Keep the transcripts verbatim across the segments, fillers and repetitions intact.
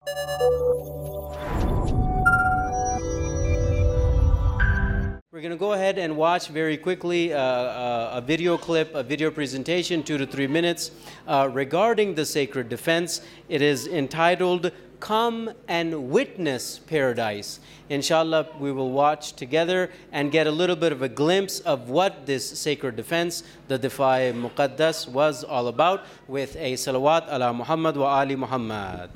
We're going to go ahead and watch very quickly uh, uh, a video clip, a video presentation, two to three minutes, uh, regarding the sacred defense. It is entitled, Come and Witness Paradise. Inshallah, we will watch together and get a little bit of a glimpse of what this sacred defense, the Difa-e Muqaddas, was all about, with a salawat ala Muhammad wa ali Muhammad.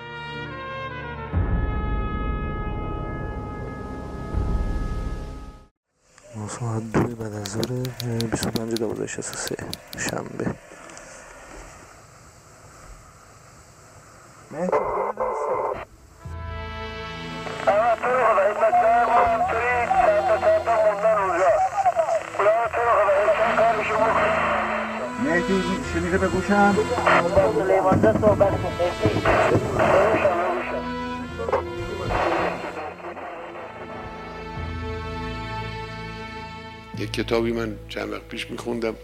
ساعت دوی بعد از ظهر بیست و پنج دوازده شصت و سه شنبه. مهدی شمیره بگوشم با سلیمانده صحبت کن. یک کتابی من چند وقت پیش میخوندم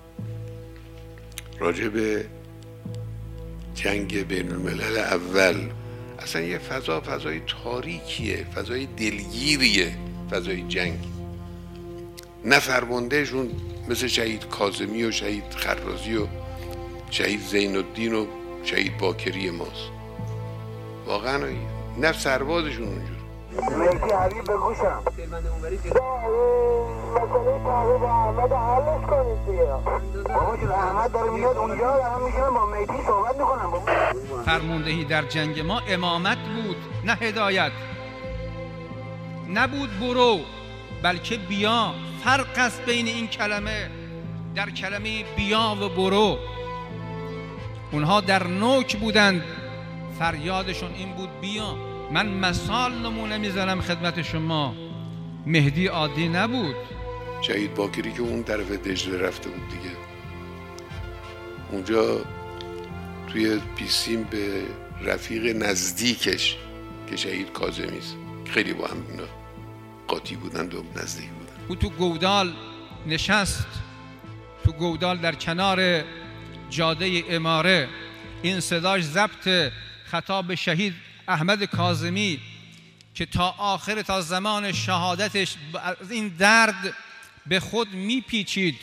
راجع به جنگ بین الملل اول. اصلا یه فضا فضای تاریکیه، فضای دلگیریه، فضای جنگ. نه فرماندهشون مثل شهید کاظمی و شهید خرازی و شهید زین الدین و شهید باکری ماست، واقعا نه سربازشون اونجور. مهدی حبیب بگوشم مسئله تحویل احمد حلش کنید دیگه. بابا جون احمد داره میاد اونجا، دارم میشونم با مهدی صحبت میکنم. فرماندهی در جنگ ما امامت بود، نه هدایت. نبود برو، بلکه بیا. فرق است بین این کلمه. در کلمه بیا و برو اونها در نوک بودند، فریادشون این بود بیا. من مثال نمونه میزنم خدمت شما، مهدی عادی نبود. شهید باکری که اون طرف دجله رفته بود دیگه، اونجا توی پیسیم به رفیق نزدیکش که شهید کاظمی است، خیلی با هم اینا قاطی بودند و نزدیک بودند. او تو گودال نشست، تو گودال در کنار جاده اماره. این صداش ضبط خطاب شهید احمد کاظمی که تا آخر، تا زمان شهادتش از این درد به خود میپیچید.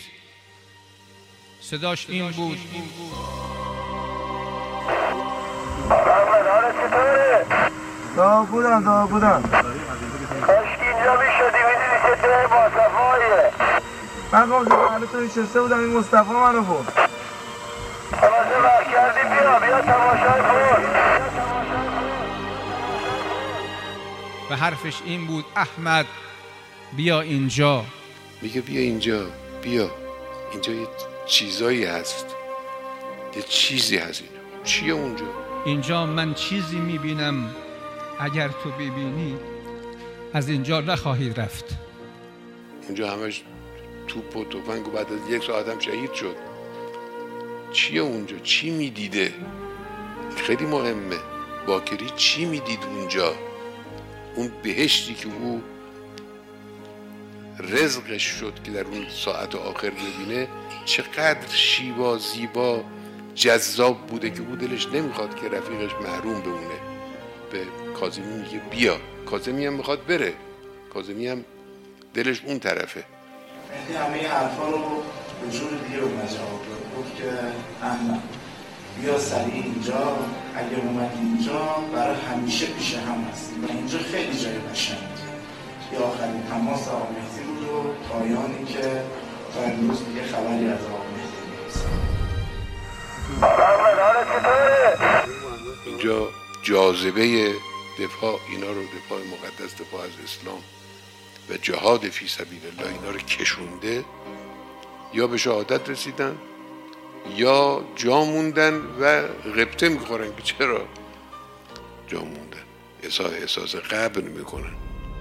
صداش این بود. احمد حالت چطوره؟ دا بودم دا بودم کاشکی اینجا میشدی میدیدی که ده باصفایه. من قابل محله تو نشسته بودم، این مصطفی منو بود. تماشا وقت کردی بیا بیا تماشای بود. و حرفش این بود احمد بیا اینجا. میگه بیا اینجا، بیا اینجا یه چیزایی هست، یه چیزی هست. اینجا چیه اونجا؟ اینجا من چیزی میبینم اگر تو ببینی از اینجا نخواهی رفت. اونجا همش توپ و تفنگ و بعد از یک ساعت هم شهید شد. چیه اونجا؟ چی میدیده؟ خیلی مهمه. باکری چی میدید اونجا؟ اون بهشتی که او رزقش شد که در اون ساعت آخر ببینه، چقدر شیوا زیبا جذاب بوده که او دلش نمیخواد که رفیقش محروم بمونه. به کاظمی میگه بیا. کاظمی هم میخواد بره، کاظمی هم دلش اون طرفه. مهدی همه حرفا رو به جور دیگه رو جواب داد. گفت که احمد بیا سریع اینجا، اگه اومد اینجا برای همیشه پیش هم هستیم و اینجا خیلی جای قشنگه. یه آخرین تماس آقا مهدی بود و پایانی که تا امروز دیگه خبری از آقا مهدی نیست. احمد حالت چطوره؟ اینجا جاذبه دفاع اینا رو، دفاع مقدس، دفاع از اسلام و جهاد فی سبیل الله اینا رو کشونده، یا به شهادت رسیدن یا جا موندن و غبطه میخورن که چرا جا موندن، احساس احساس غبن میکنن.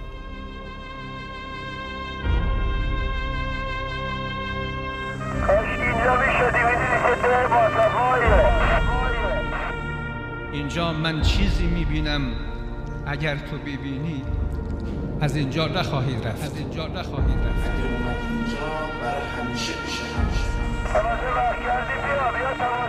کاشکی اینجا میشدی میدیدی که ده باصفایه. اینجا من چیزی میبینم اگر تو ببینی از اینجا نخواهی رفت. از اینجا نخواهی رفت. اگه اومد اینجا برای همیشه پیش هم هستیم. تماشا وقت کردی بیا بیا تماشا